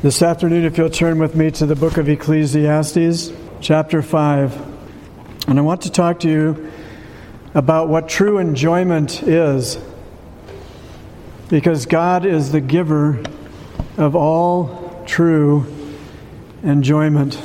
This afternoon, if you'll turn with me to the book of Ecclesiastes, chapter 5. And I want to talk to you about what true enjoyment is. Because God is the giver of all true enjoyment.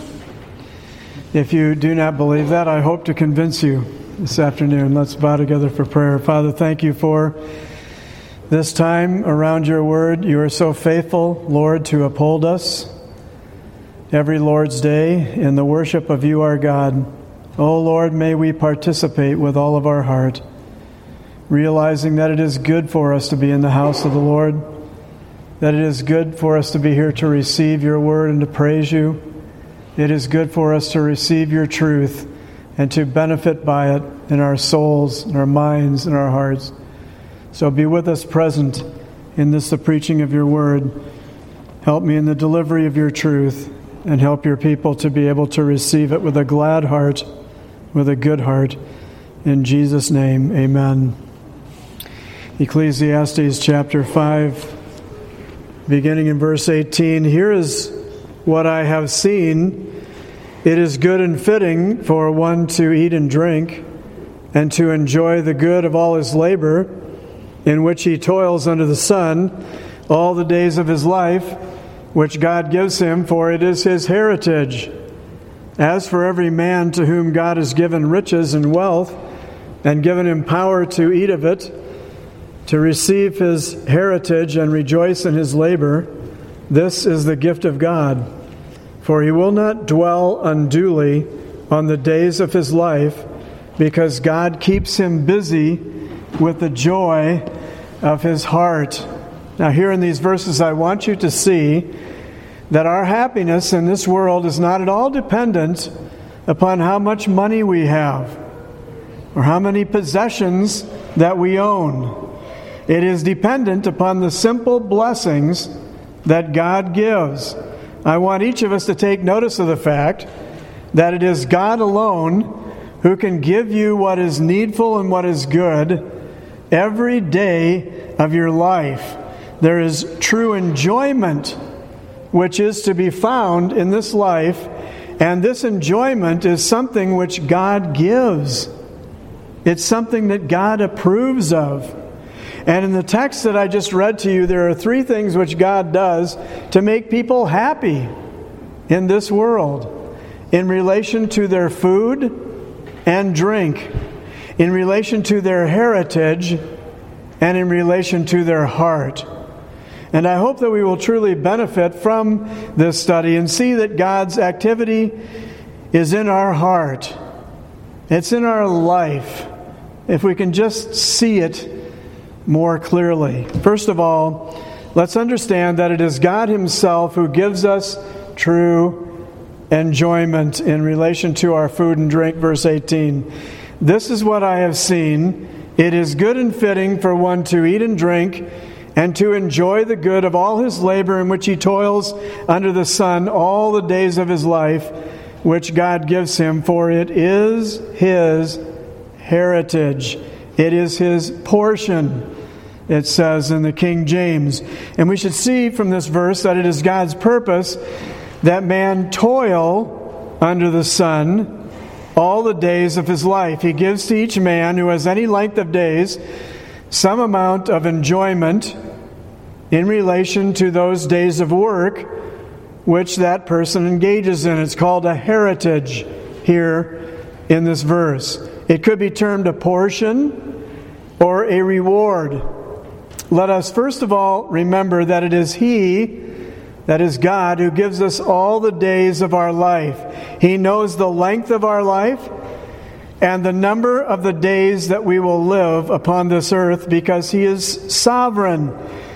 If you do not believe that, I hope to convince you this afternoon. Let's bow together for prayer. Father, thank you for this time around your word. You are so faithful, Lord, to uphold us every Lord's day in the worship of you, our God. Oh, Lord, may we participate with all of our heart, realizing that it is good for us to be in the house of the Lord, that it is good for us to be here to receive your word and to praise you. It is good for us to receive your truth and to benefit by it in our souls, in our minds, in our hearts. So be with us present in this, the preaching of your word. Help me in the delivery of your truth, and help your people to be able to receive it with a glad heart, with a good heart. In Jesus' name, amen. Ecclesiastes chapter 5, beginning in verse 18. Here is what I have seen. It is good and fitting for one to eat and drink, and to enjoy the good of all his labor, in which he toils under the sun all the days of his life, which God gives him, for it is his heritage. As for every man to whom God has given riches and wealth, and given him power to eat of it, to receive his heritage and rejoice in his labor, this is the gift of God. For he will not dwell unduly on the days of his life, because God keeps him busy with the joy of his heart. Now here in these verses, I want you to see that our happiness in this world is not at all dependent upon how much money we have or how many possessions that we own. It is dependent upon the simple blessings that God gives. I want each of us to take notice of the fact that it is God alone who can give you what is needful and what is good every day of your life. There is true enjoyment which is to be found in this life, and this enjoyment is something which God gives. It's something that God approves of. And in the text that I just read to you, there are three things which God does to make people happy in this world, in relation to their food and drink, in relation to their heritage, and in relation to their heart. And I hope that we will truly benefit from this study and see that God's activity is in our heart. It's in our life, if we can just see it more clearly. First of all, let's understand that it is God Himself who gives us true enjoyment in relation to our food and drink. Verse 18. This is what I have seen. It is good and fitting for one to eat and drink, and to enjoy the good of all his labor in which he toils under the sun all the days of his life, which God gives him, for it is his heritage. It is his portion, it says in the King James. And we should see from this verse that it is God's purpose that man toil under the sun all the days of his life. He gives to each man who has any length of days some amount of enjoyment in relation to those days of work which that person engages in. It's called a heritage here in this verse. It could be termed a portion or a reward. Let us first of all remember that it is He, that is God, who gives us all the days of our life. He knows the length of our life and the number of the days that we will live upon this earth, because He is sovereign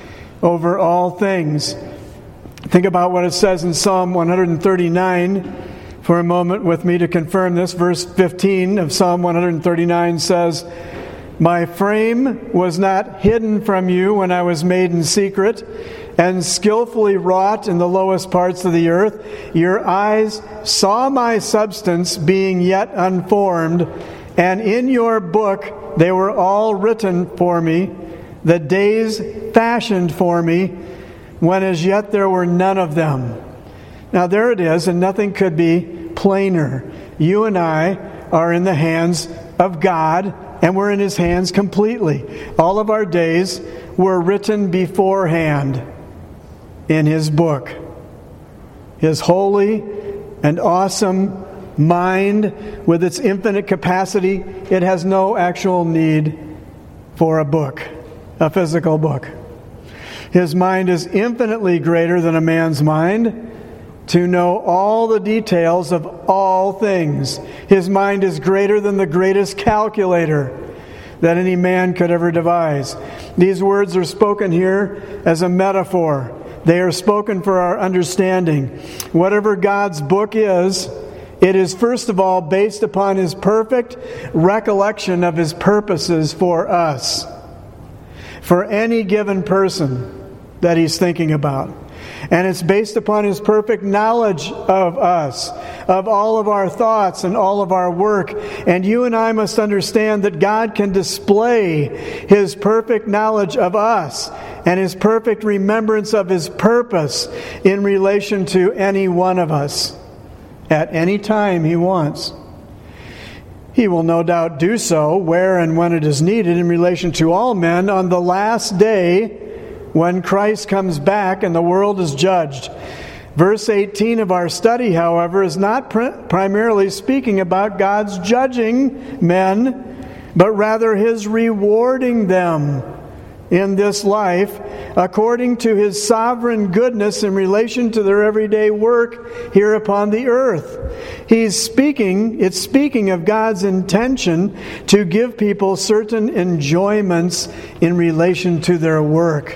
over all things. Think about what it says in Psalm 139 for a moment with me to confirm this. Verse 15 of Psalm 139 says, My frame was not hidden from you when I was made in secret, and skillfully wrought in the lowest parts of the earth. Your eyes saw my substance being yet unformed, and in your book they were all written for me, the days fashioned for me, when as yet there were none of them. Now there it is, and nothing could be plainer. You and I are in the hands of God, and we're in His hands completely. All of our days were written beforehand in His book. His holy and awesome mind, with its infinite capacity, it has no actual need for a book, a physical book. His mind is infinitely greater than a man's mind to know all the details of all things. His mind is greater than the greatest calculator that any man could ever devise. These words are spoken here as a metaphor. They are spoken for our understanding. Whatever God's book is, it is first of all based upon His perfect recollection of His purposes for us, for any given person that He's thinking about. And it's based upon His perfect knowledge of us, of all of our thoughts and all of our work. And you and I must understand that God can display His perfect knowledge of us and His perfect remembrance of His purpose in relation to any one of us at any time He wants. He will no doubt do so where and when it is needed in relation to all men on the last day, when Christ comes back and the world is judged. Verse 18 of our study, however, is not primarily speaking about God's judging men, but rather His rewarding them in this life according to His sovereign goodness in relation to their everyday work here upon the earth. It's speaking of God's intention to give people certain enjoyments in relation to their work.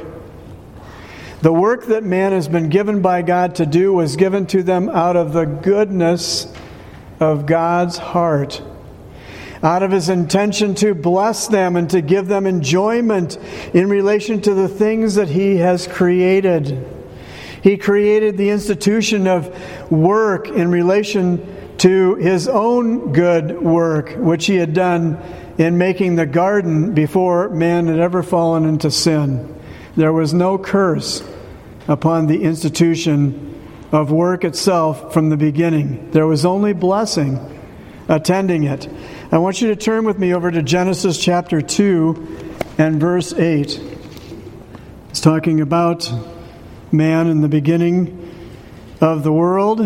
The work that man has been given by God to do was given to them out of the goodness of God's heart, out of His intention to bless them and to give them enjoyment in relation to the things that He has created. He created the institution of work in relation to His own good work, which He had done in making the garden before man had ever fallen into sin. There was no curse upon the institution of work itself from the beginning. There was only blessing attending it. I want you to turn with me over to Genesis chapter 2 and verse 8. It's talking about man in the beginning of the world.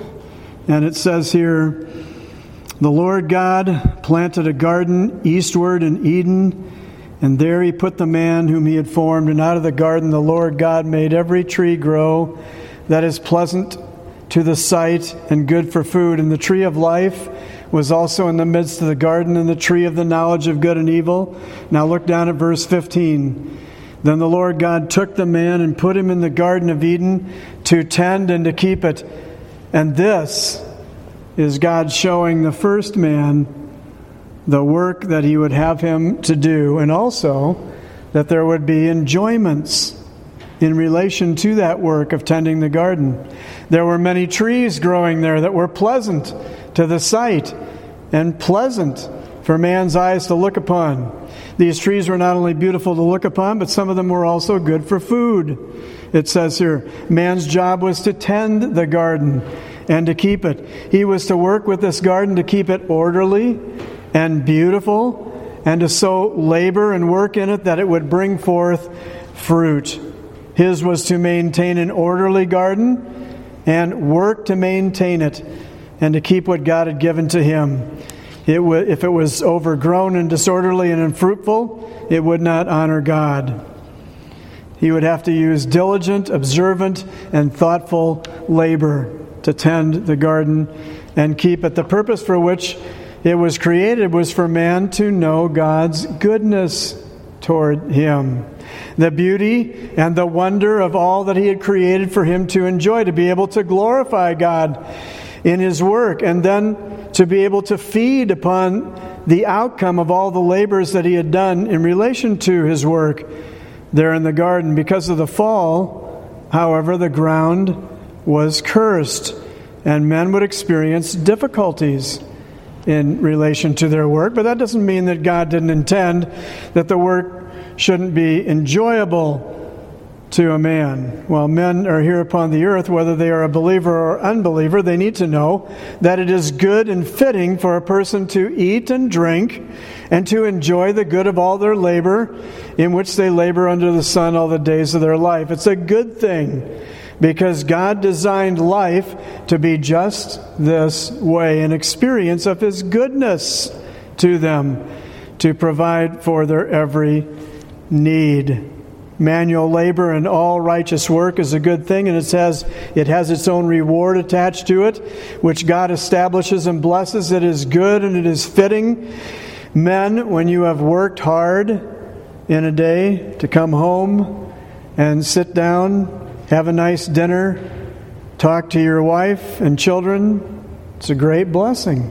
And it says here, the Lord God planted a garden eastward in Eden, and there He put the man whom He had formed. And out of the garden the Lord God made every tree grow that is pleasant to the sight and good for food. And the tree of life was also in the midst of the garden, and the tree of the knowledge of good and evil. Now look down at verse 15. Then the Lord God took the man and put him in the Garden of Eden to tend and to keep it. And this is God showing the first man the work that He would have him to do, and also that there would be enjoyments in relation to that work of tending the garden. There were many trees growing there that were pleasant to the sight and pleasant for man's eyes to look upon. These trees were not only beautiful to look upon, but some of them were also good for food. It says here, man's job was to tend the garden and to keep it. He was to work with this garden to keep it orderly and beautiful, and to so labor and work in it that it would bring forth fruit. His was to maintain an orderly garden and work to maintain it and to keep what God had given to him. If it was overgrown and disorderly and unfruitful, it would not honor God. He would have to use diligent, observant, and thoughtful labor to tend the garden and keep it. The purpose for which it was created was for man to know God's goodness toward him, the beauty and the wonder of all that He had created for him to enjoy, to be able to glorify God in His work, and then to be able to feed upon the outcome of all the labors that He had done in relation to His work there in the garden. Because of the fall, however, the ground was cursed, and men would experience difficulties in relation to their work. But that doesn't mean that God didn't intend that the work shouldn't be enjoyable to a man. While men are here upon the earth, whether they are a believer or unbeliever, they need to know that it is good and fitting for a person to eat and drink and to enjoy the good of all their labor in which they labor under the sun all the days of their life. It's a good thing because God designed life to be just this way, an experience of His goodness to them, to provide for their every need. Manual labor and all righteous work is a good thing, and it has its own reward attached to it, which God establishes and blesses. It is good and it is fitting. Men, when you have worked hard in a day, to come home and sit down, have a nice dinner, talk to your wife and children, it's a great blessing.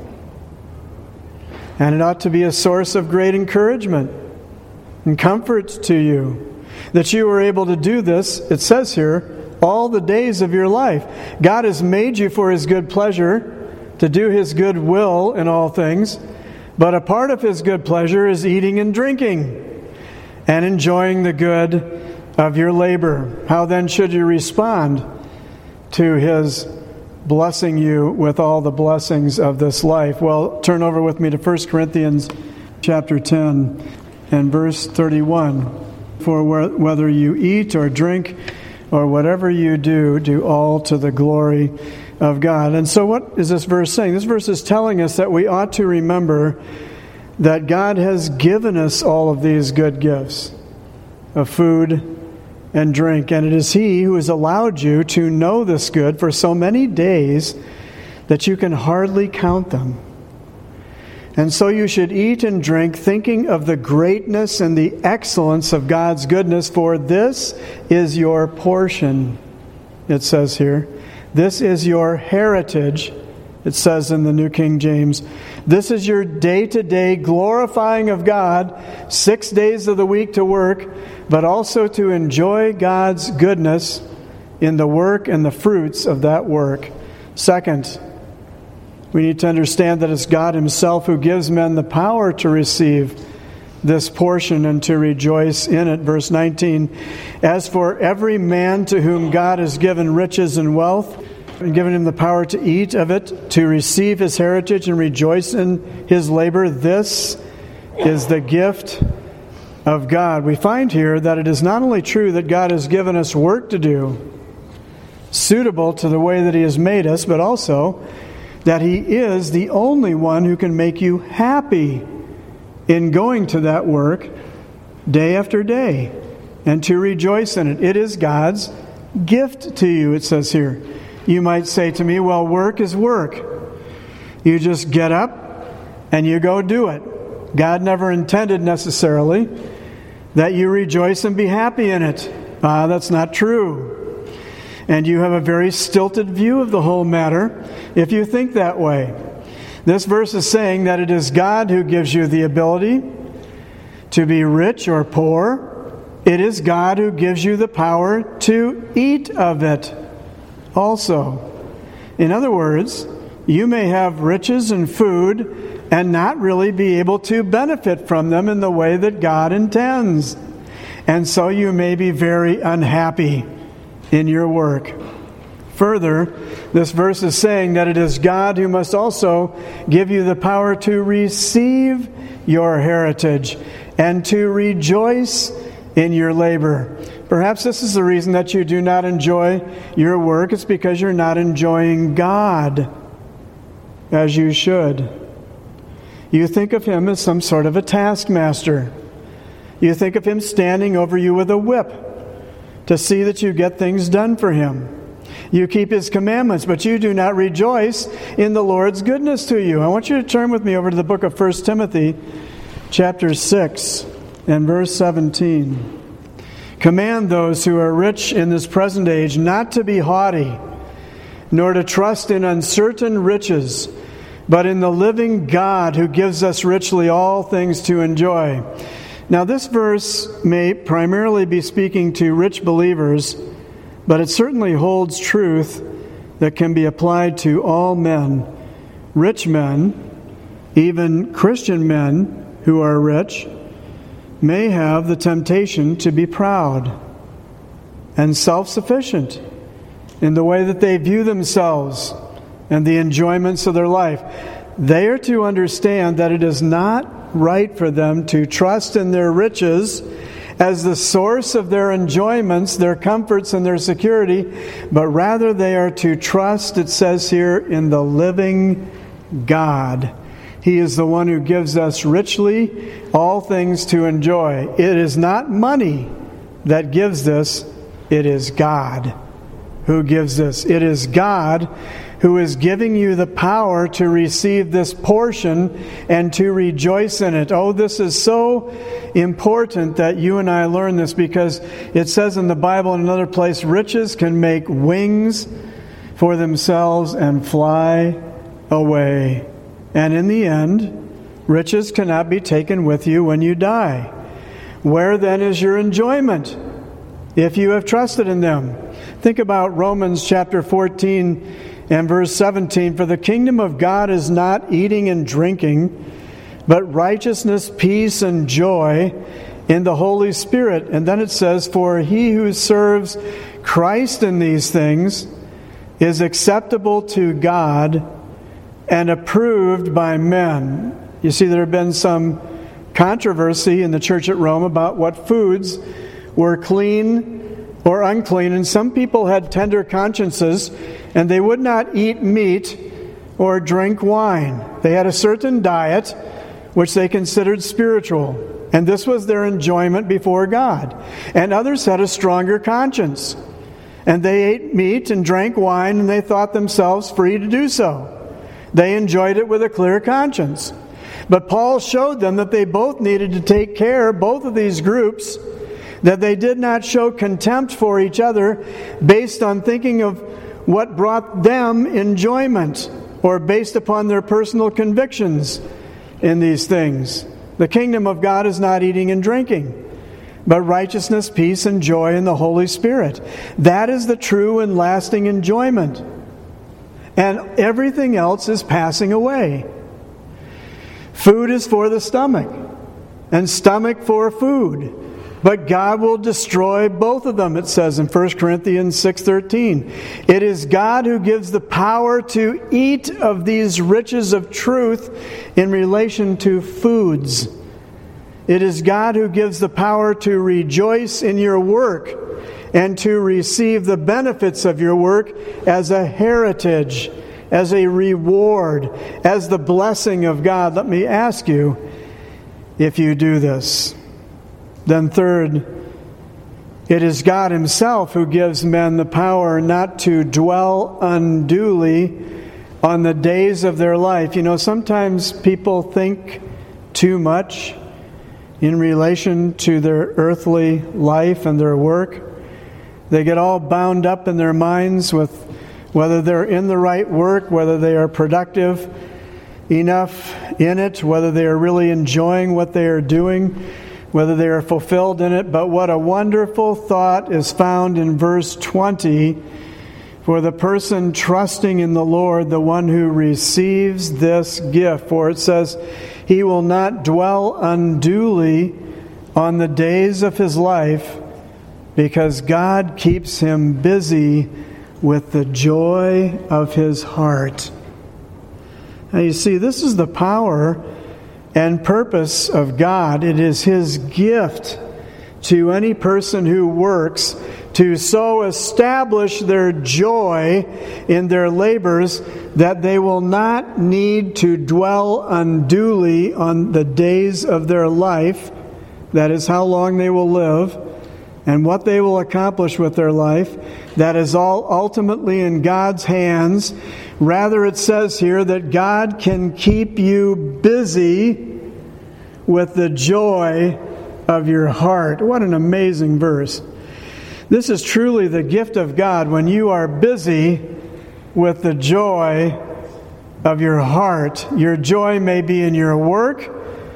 And it ought to be a source of great encouragement and comfort to you. That you were able to do this, it says here, all the days of your life. God has made you for His good pleasure, to do His good will in all things. But a part of His good pleasure is eating and drinking and enjoying the good of your labor. How then should you respond to His blessing you with all the blessings of this life? Well, turn over with me to 1 Corinthians chapter 10 and verse 31. For whether you eat or drink or whatever you do, do all to the glory of God. And so what is this verse saying? This verse is telling us that we ought to remember that God has given us all of these good gifts of food and drink. And it is He who has allowed you to know this good for so many days that you can hardly count them. And so you should eat and drink, thinking of the greatness and the excellence of God's goodness, for this is your portion, it says here. This is your heritage, it says in the New King James. This is your day-to-day glorifying of God, 6 days of the week to work, but also to enjoy God's goodness in the work and the fruits of that work. Second, we need to understand that it's God Himself who gives men the power to receive this portion and to rejoice in it. Verse 19, as for every man to whom God has given riches and wealth, and given him the power to eat of it, to receive his heritage and rejoice in his labor, this is the gift of God. We find here that it is not only true that God has given us work to do, suitable to the way that He has made us, but also that He is the only one who can make you happy in going to that work day after day and to rejoice in it. It is God's gift to you, it says here. You might say to me, well, work is work. You just get up and you go do it. God never intended necessarily that you rejoice and be happy in it. That's not true. And you have a very stilted view of the whole matter if you think that way. This verse is saying that it is God who gives you the ability to be rich or poor. It is God who gives you the power to eat of it also. In other words, you may have riches and food and not really be able to benefit from them in the way that God intends. And so you may be very unhappy in your work. Further, this verse is saying that it is God who must also give you the power to receive your heritage and to rejoice in your labor. Perhaps this is the reason that you do not enjoy your work. It's because you're not enjoying God as you should. You think of Him as some sort of a taskmaster. You think of Him standing over you with a whip to see that you get things done for Him. You keep His commandments, but you do not rejoice in the Lord's goodness to you. I want you to turn with me over to the book of 1 Timothy, chapter 6, and verse 17. Command those who are rich in this present age not to be haughty, nor to trust in uncertain riches, but in the living God who gives us richly all things to enjoy. Now, this verse may primarily be speaking to rich believers, but it certainly holds truth that can be applied to all men. Rich men, even Christian men who are rich, may have the temptation to be proud. and self-sufficient in the way that they view themselves and the enjoyments of their life. They are to understand that it is not right for them to trust in their riches as the source of their enjoyments, their comforts, and their security, but rather they are to trust, it says here, in the living God. He is the one who gives us richly all things to enjoy. It is not money that gives this, it is God who gives this. It is God who is giving you the power to receive this portion and to rejoice in it. Oh, this is so important that you and I learn this, because it says in the Bible in another place, riches can make wings for themselves and fly away. And in the end, riches cannot be taken with you when you die. Where then is your enjoyment if you have trusted in them? Think about Romans chapter 14 and verse 17. For the kingdom of God is not eating and drinking, but righteousness, peace, and joy in the Holy Spirit. And then it says, for he who serves Christ in these things is acceptable to God and approved by men. You see, there have been some controversy in the church at Rome about what foods were clean or unclean, and some people had tender consciences, and they would not eat meat or drink wine. They had a certain diet which they considered spiritual, and this was their enjoyment before God. And others had a stronger conscience, and they ate meat and drank wine, and they thought themselves free to do so. They enjoyed it with a clear conscience. But Paul showed them that they both needed to take care, both of these groups, that they did not show contempt for each other based on thinking of what brought them enjoyment or based upon their personal convictions in these things. The kingdom of God is not eating and drinking, but righteousness, peace, and joy in the Holy Spirit. That is the true and lasting enjoyment. And everything else is passing away. Food is for the stomach, and stomach for food. But God will destroy both of them, it says in 1 Corinthians 6:13. It is God who gives the power to eat of these riches of truth in relation to foods. It is God who gives the power to rejoice in your work and to receive the benefits of your work as a heritage, as a reward, as the blessing of God. Let me ask you, if you do this. Then third, it is God Himself who gives men the power not to dwell unduly on the days of their life. You know, sometimes people think too much in relation to their earthly life and their work. They get all bound up in their minds with whether they're in the right work, whether they are productive enough in it, whether they are really enjoying what they are doing, whether they are fulfilled in it. But what a wonderful thought is found in verse 20. For the person trusting in the Lord, the one who receives this gift. For it says, he will not dwell unduly on the days of his life, because God keeps him busy with the joy of his heart. Now you see, this is the power and purpose of God. It is His gift to any person who works to so establish their joy in their labors that they will not need to dwell unduly on the days of their life. That is how long they will live and what they will accomplish with their life. That is all ultimately in God's hands. Rather, it says here that God can keep you busy with the joy of your heart. What an amazing verse. This is truly the gift of God when you are busy with the joy of your heart. Your joy may be in your work,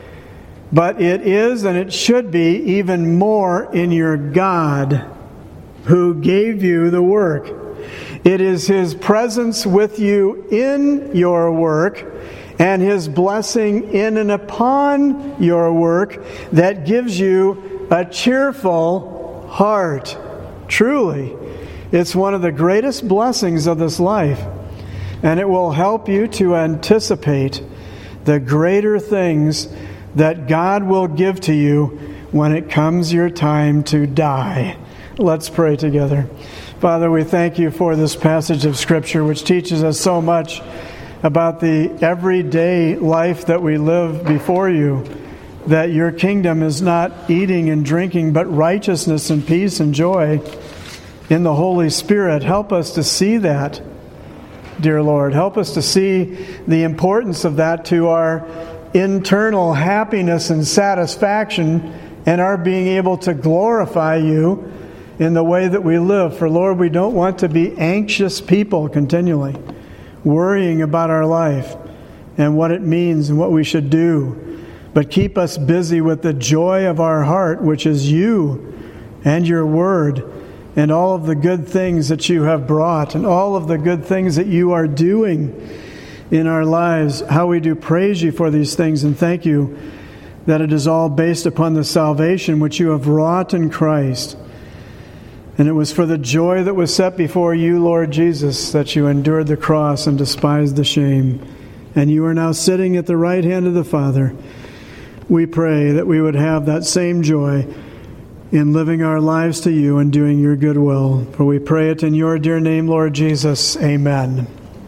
but it is and it should be even more in your God who gave you the work. It is His presence with you in your work and His blessing in and upon your work that gives you a cheerful heart. Truly, it's one of the greatest blessings of this life, and it will help you to anticipate the greater things that God will give to you when it comes your time to die. Let's pray together. Father, we thank you for this passage of Scripture which teaches us so much about the everyday life that we live before you, that your kingdom is not eating and drinking, but righteousness and peace and joy in the Holy Spirit. Help us to see that, dear Lord. Help us to see the importance of that to our internal happiness and satisfaction and our being able to glorify you in the way that we live. For Lord, we don't want to be anxious people continually, worrying about our life and what it means and what we should do. But keep us busy with the joy of our heart, which is you and your word and all of the good things that you have brought and all of the good things that you are doing in our lives. How we do praise you for these things and thank you that it is all based upon the salvation which you have wrought in Christ. And it was for the joy that was set before you, Lord Jesus, that you endured the cross and despised the shame. And you are now sitting at the right hand of the Father. We pray that we would have that same joy in living our lives to you and doing your good will. For we pray it in your dear name, Lord Jesus. Amen.